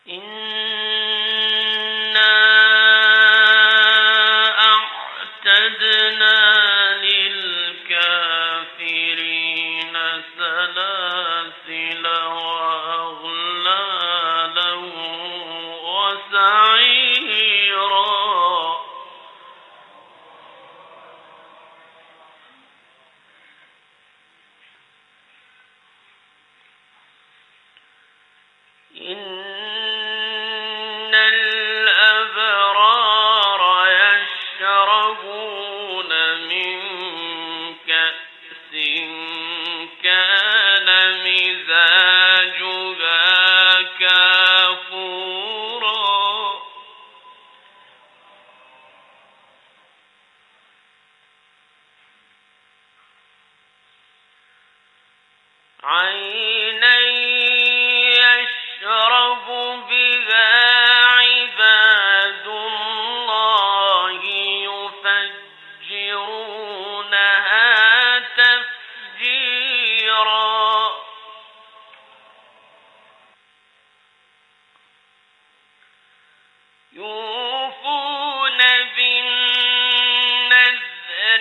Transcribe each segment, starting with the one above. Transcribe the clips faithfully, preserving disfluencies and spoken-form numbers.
إنا أعتدنا للكافرين سلاسل وأغلالا وسعيرا إن الأبرار يشربون من كأس كان مزاجها كافورا عينا يشرب بها عباد الله يفجرونها تفجيرا يوفون بالنذر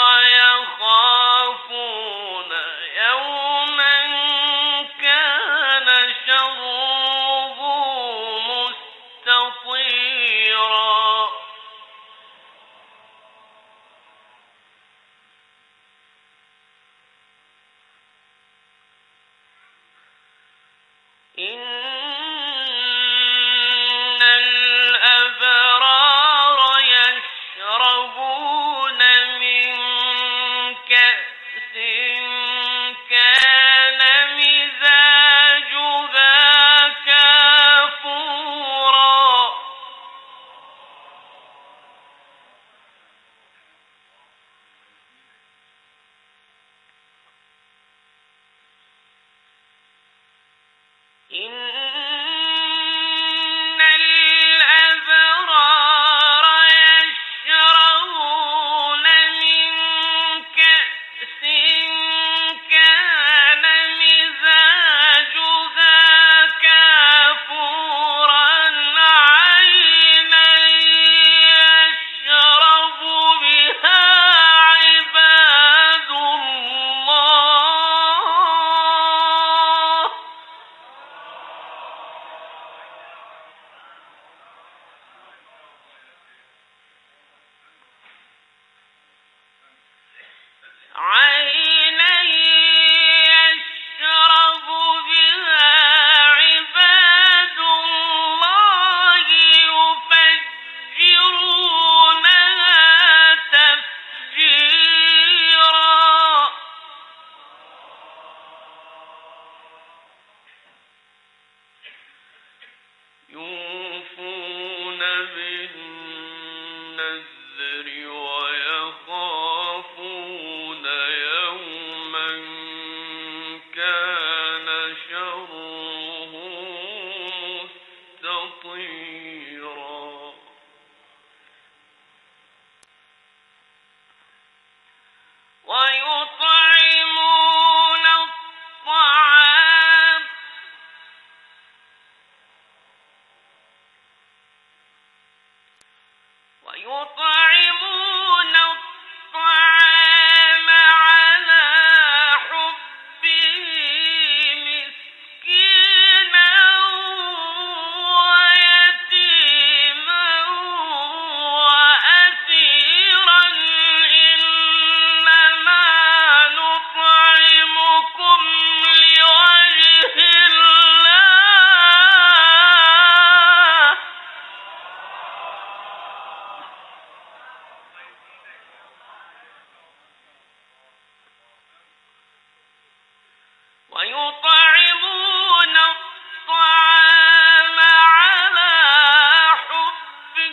ويخافون يوما كان شره مستطيرا إن الأبرار يشربون من كأس كان مزاجها كافورا إن الأبرار يشربون من كأس كان مزاجها كافورا عينا يشرب بها عباد الله عينا يشرب بها عباد الله يفجرونها تفجيرا يوفون بالنذر ويخافون يوما كان شره مستطيرا ويطعمون الطعام ويطعمون الطعام على حبه مسكينا ويتيما وأسيرا إنما نطعمكم لوجه الله ويطعمون الطعام على حبه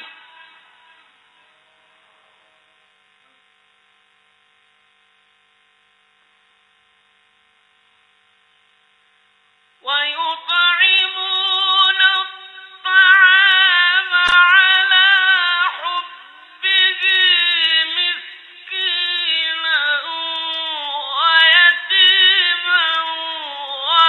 ويطعمون الطعام على حبه مسكينا ويتيما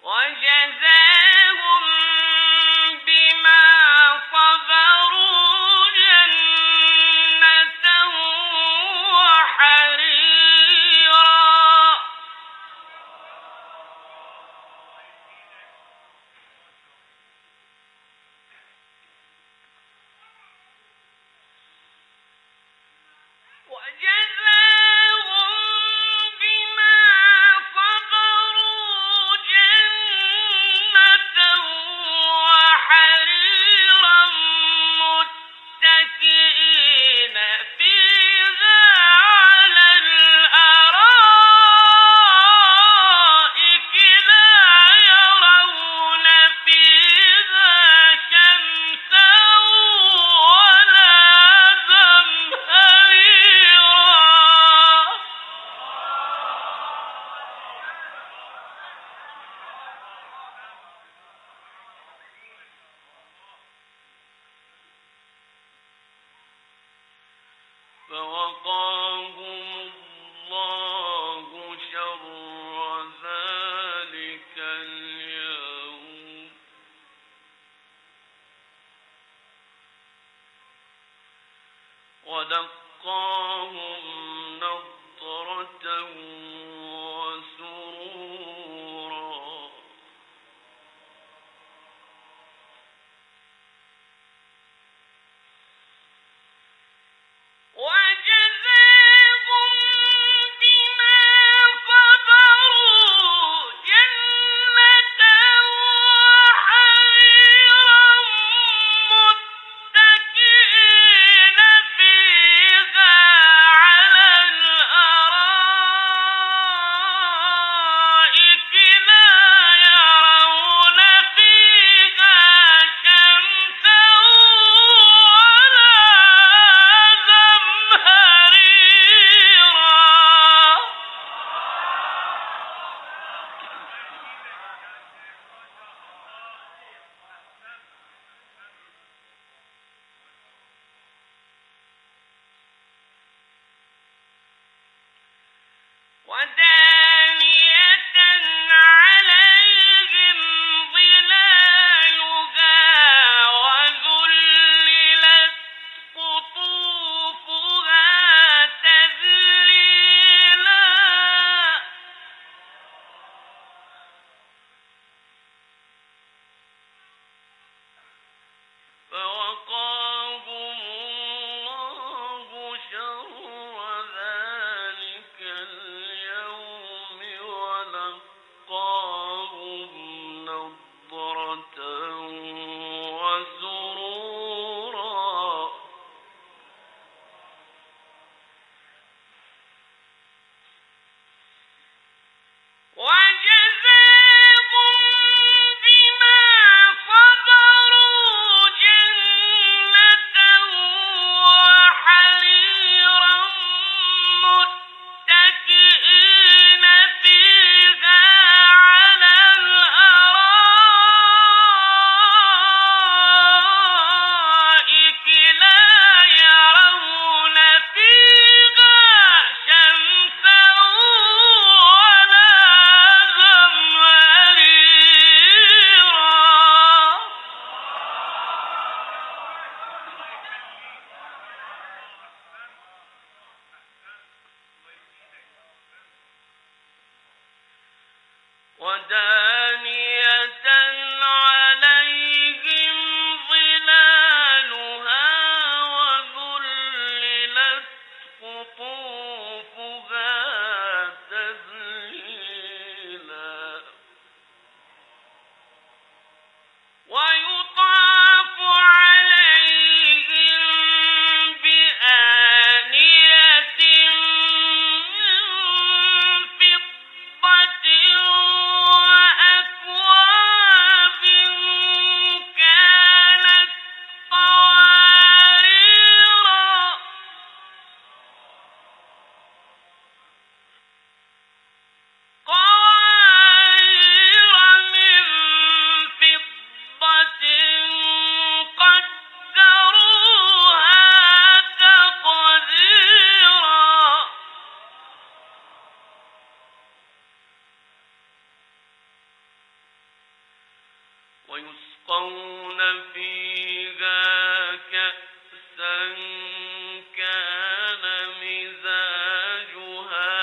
وجزاهم بما صبروا جنة وحريرا. وجزاهم بما صبروا جنة وحريرا متكئين فيها على الأرائك لا يرون فيها شمسا ولا زمهريرا. فوقاهم الله شر ذلك اليوم ولقاهم نضرة وسرورا. وجزاهم بما صبروا جنة وحريرا متكئين فيها على الأرائك لا يرون فيها شمسا ولا زمهريرا. ودانية عليهم ظلالها وذللت قطوفها تذليلا. فوقاهم الله شر ذلك اليوم ولقاهم نضرة وسرورا. وجزاهم بما صبروا جنة وحريرا متكئين فيها على الأرائك لا يرون فيها شمسا ولا زمهريرا. ودانية عليهم ظلالها وذللت قطوفها تذليلا. ويطاف عليهم بآنية من فضة وأكواب ويسقون فيها كأسا كان مزاجها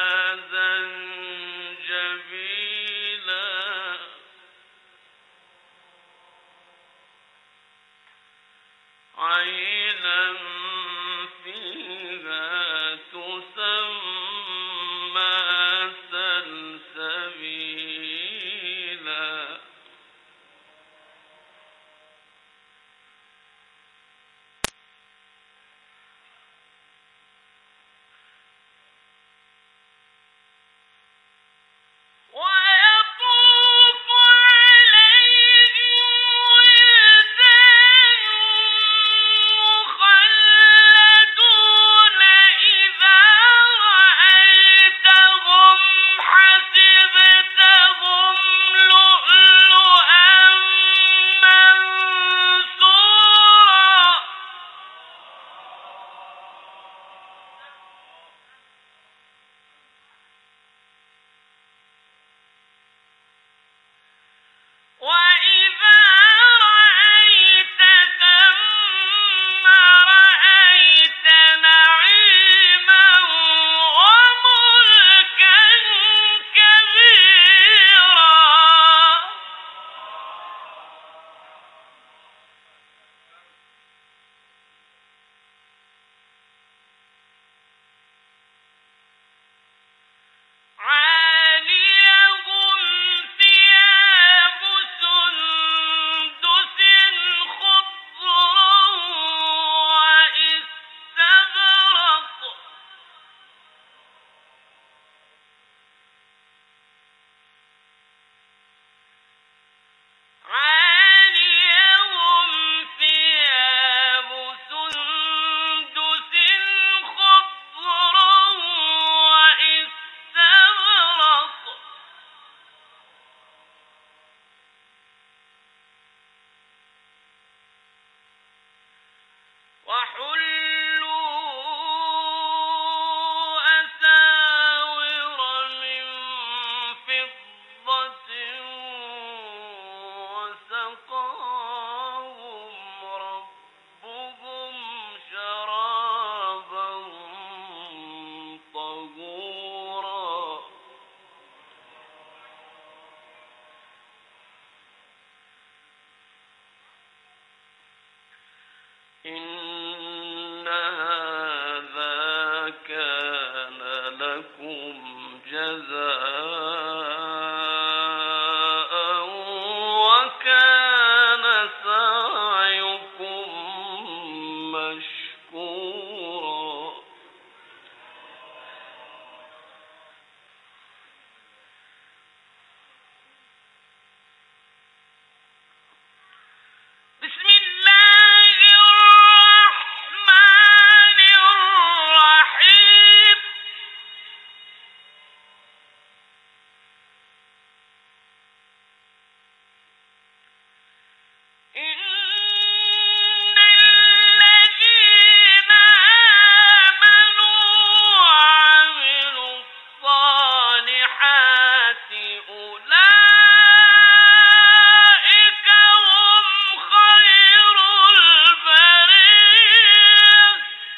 زنجبيلا عينا فيها تسمى سلسبيلا ويطوف عليهم ولدان مخلدون إذا رأيتهم حسبتهم لؤلؤا منثورا وإذا رأيت ثم رأيت نعيما وملكا كبيرا عاليهم ثياب سندس خضر واستبرق عاليهم ثياب سندس خضر واستبرق وحلوا أساور من فضة وسقاهم ربهم شرابا طهورا إن هذا كان لكم جزاء وكان سعيكم مشكورا بسم الله الرحمن الرحيم إن الذين آمنوا وعملوا الصالحات أولئك هم خير البرية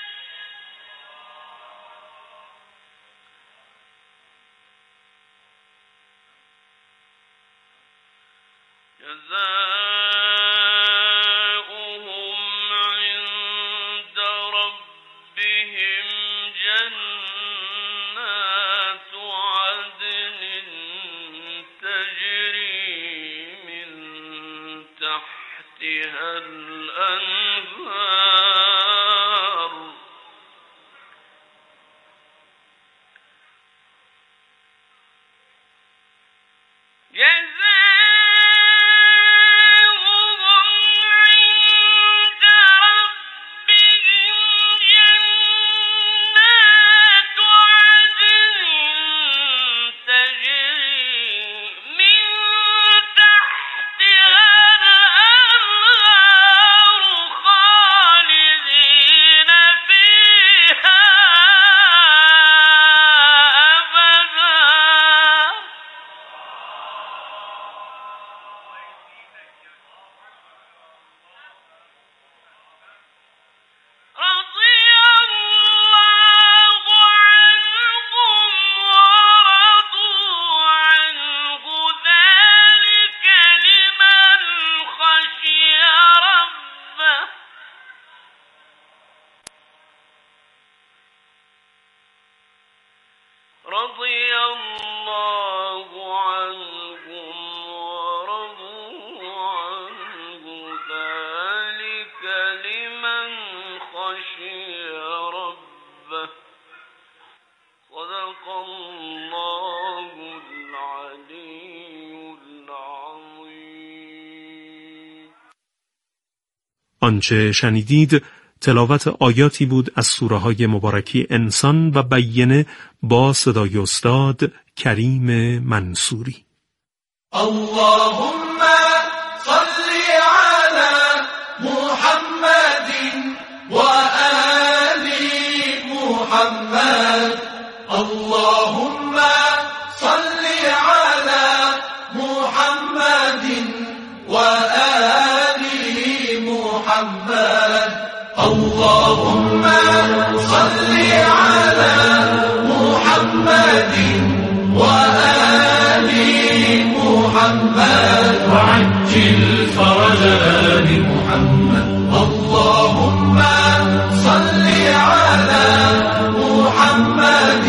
جزاؤهم عند ربهم جنات عدن تجري من تحتها الأنهار جزاء الله عنهم ورضوا عنه ذلك لمن خشي ربه صدق الله العلي العظيم. آنچه شنیدید تلاوت آیاتی بود از سوره های مبارکی انسان و بینه با صدای استاد کریم منصوری. اللهم صل على محمد و آل محمد. اللهم صل على محمد و آل محمد. اللهم صل على محمد وآل محمد وعجل فرج آل محمد. اللهم صل على محمد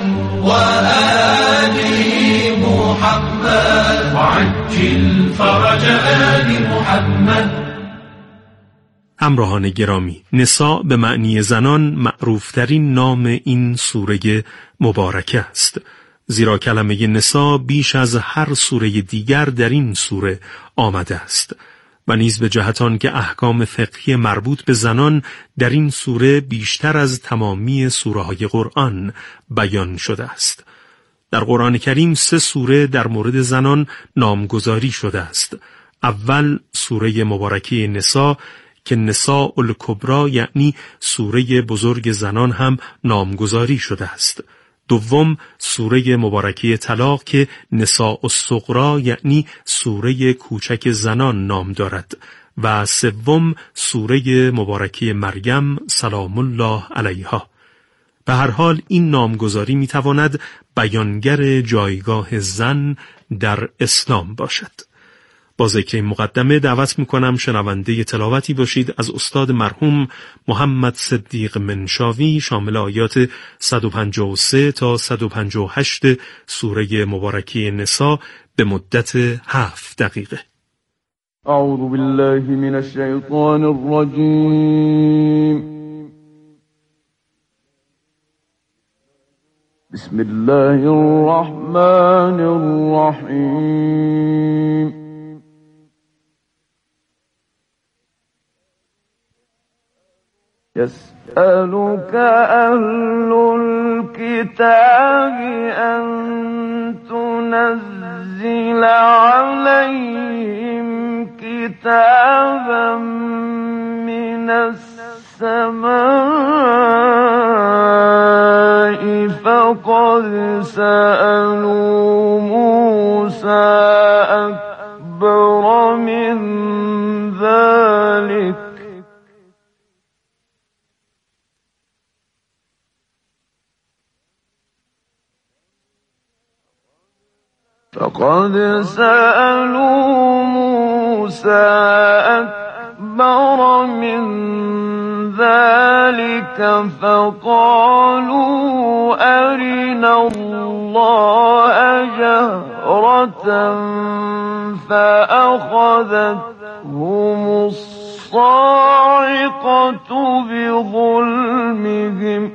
وآل محمد وعجل فرج آل محمد. همراهان گرامی، نساء به معنی زنان معروفترین نام این سوره مبارکه است، زیرا کلمه نساء بیش از هر سوره دیگر در این سوره آمده است و نیز به جهت آن که احکام فقهی مربوط به زنان در این سوره بیشتر از تمامی سوره های قرآن بیان شده است. در قرآن کریم سه سوره در مورد زنان نامگذاری شده است. اول سوره مبارکه نساء که نساء الکبری یعنی سوره بزرگ زنان هم نامگذاری شده است. دوم سوره مبارکه طلاق که نساء الصغری یعنی سوره کوچک زنان نام دارد و سوم سوره مبارکه مریم سلام الله علیها. به هر حال این نامگذاری میتواند بیانگر جایگاه زن در اسلام باشد. با ذکر این مقدمه دعوت میکنم شنونده تلاوتی باشید از استاد مرحوم محمد صدیق منشاوی شامل آیات صد و پنجاه و سه تا صد و پنجاه و هشت سوره مبارکه نساء به مدت هفت دقیقه. اعوذ بالله من الشیطان الرجیم. بسم الله الرحمن الرحیم. يسألك أهل الكتاب أن تنزل عليهم كتابا من السماء فقد سألوا موسى أكبر من ذلك فقد سألوا موسى أكبر من ذلك فقالوا أرنا الله جهرة فأخذتهم الصاعقة بظلمهم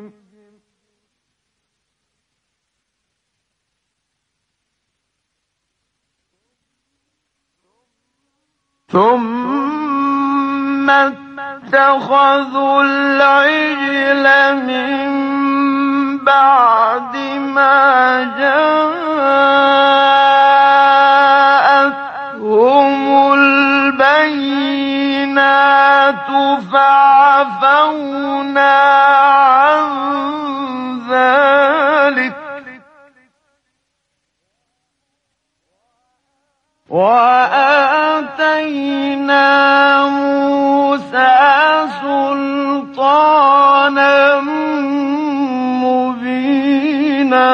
ثم اتخذوا العجل من بعد ما جاءتهم البينات فعفونا عن ذلك وآتينا موسى سلطانا مبينا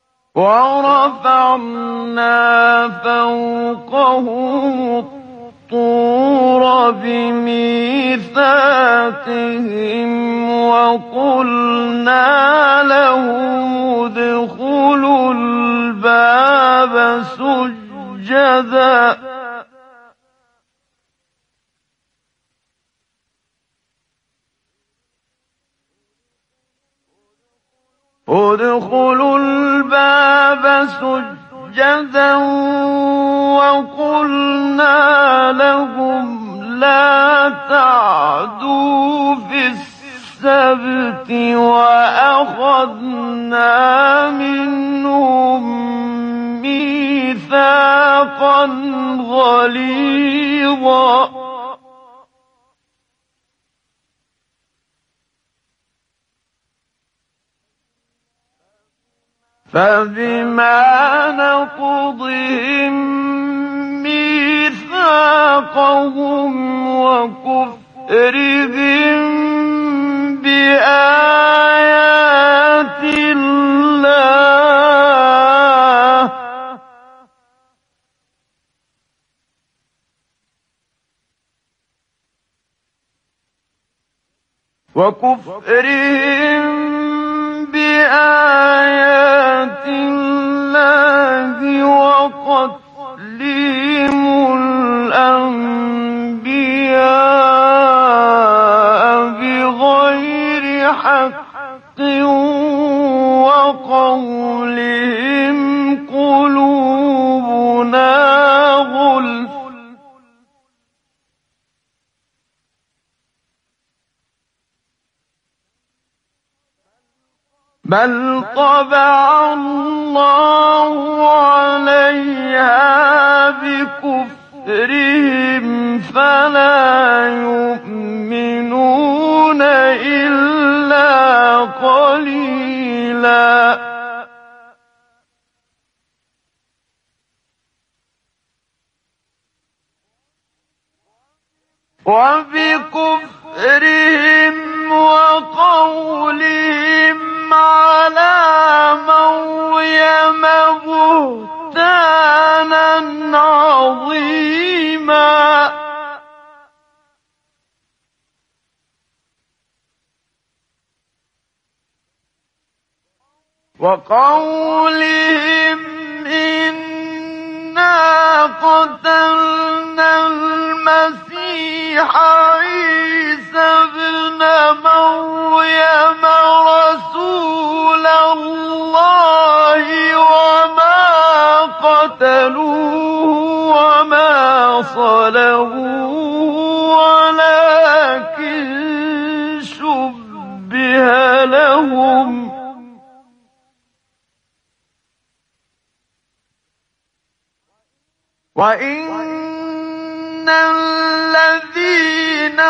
ورفعنا فوقهم الطور بميثاقهم وقلنا لهم ادخلوا الباب سجدا ادخلوا الباب سجدا وقلنا لهم لا تعدوا في السبت وأخذنا منهم ميثاقا غليظا فبما نقضهم ميثاقهم وكفرهم بآيات الله وكفرهم بآيات الله وقتلهم الأنبياء بغير حق وقولهم قلوبنا غلف بل طبع الله عليها بكفرهم فلا يؤمنون إلا قليلا وبكفرهم وقولهم على مريم بهتانا عظيما وقولهم إنا قتلنا المسيح عيسى ابن مريم رسول الله وما قتلوه وما صلبوه ولكن شبه لهم وإن الذين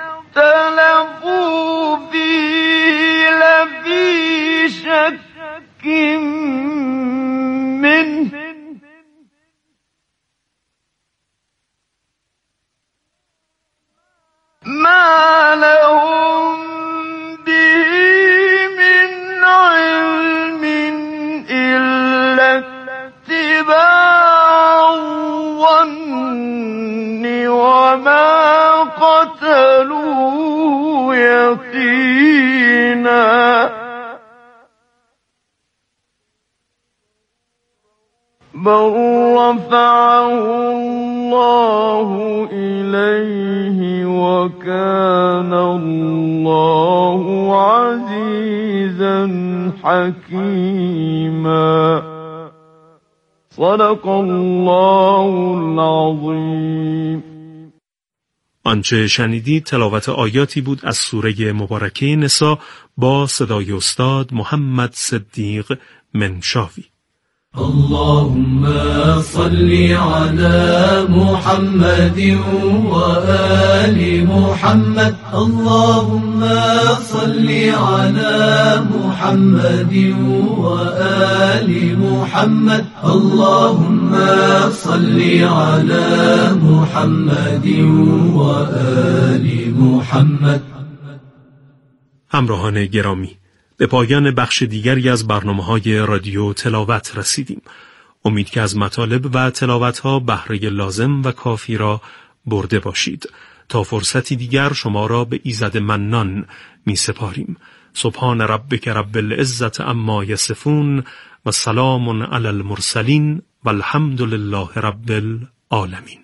اختلفوا فيه لفي شك منه ما لهم به من علم إلا اتباع الظن وما قتلوه يقينا بل رفعه الله إليه وكان الله عزيزا حكيما صدق الله العظیم. آنچه شنیدید تلاوت آیاتی بود از سوره مبارکه نساء با صدای استاد محمد صدیق منشاوی. اللهم صل على محمد وآل محمد اللهم صل على محمد وآل محمد اللهم صل على محمد وآل محمد. همراهان گرامی، به پایان بخش دیگری از برنامه‌های رادیو تلاوت رسیدیم. امید که از مطالب و تلاوت‌ها بهره لازم و کافی را برده باشید. تا فرصتی دیگر شما را به ایزد منان می سپاریم. سبحان ربک رب العزت عما یصفون و سلام علی المرسلین و الحمد لله رب العالمین.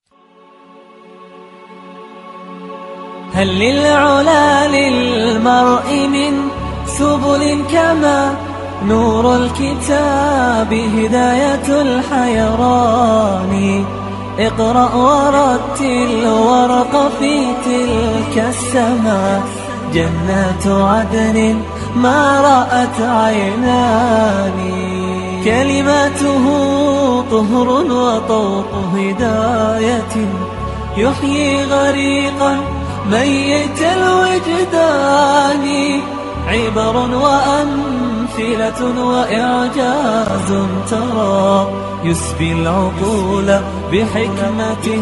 هل للعلا للمرء من سبل كما نور الكتاب هداية الحيران اقرأ ورتل وارق في تلك السماء جنات عدن ما رأت عينان كلماته طهر وطوق هداية يحيي غريقا ميت الوجدان عبر وأمثلة وإعجاز ترى يسبي العقول بحكمة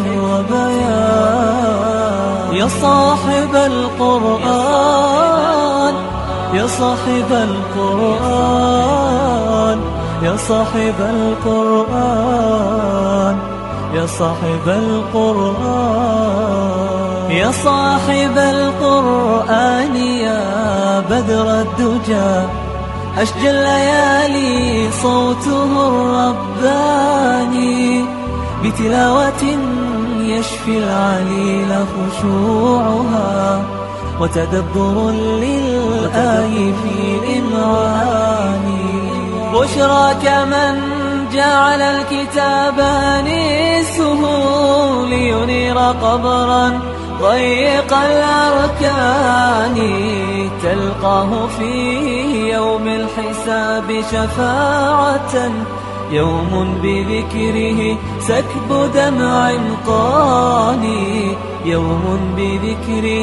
وبيان يا صاحب القرآن يا صاحب القرآن يا صاحب القرآن يا صاحب القرآن يا صاحب القرآن يا بدر الدجى أشجى الليالي صوته الرباني بتلاوة يشفي العليل خشوعها وتدبر للآي في المعاني بشراك من جعل الكتاب أنيسه لينير قبرا ضيق الأركان تلقاه فيه يوم الحساب شفاعة يوم بذكره سكب دمع قاني يوم بذكره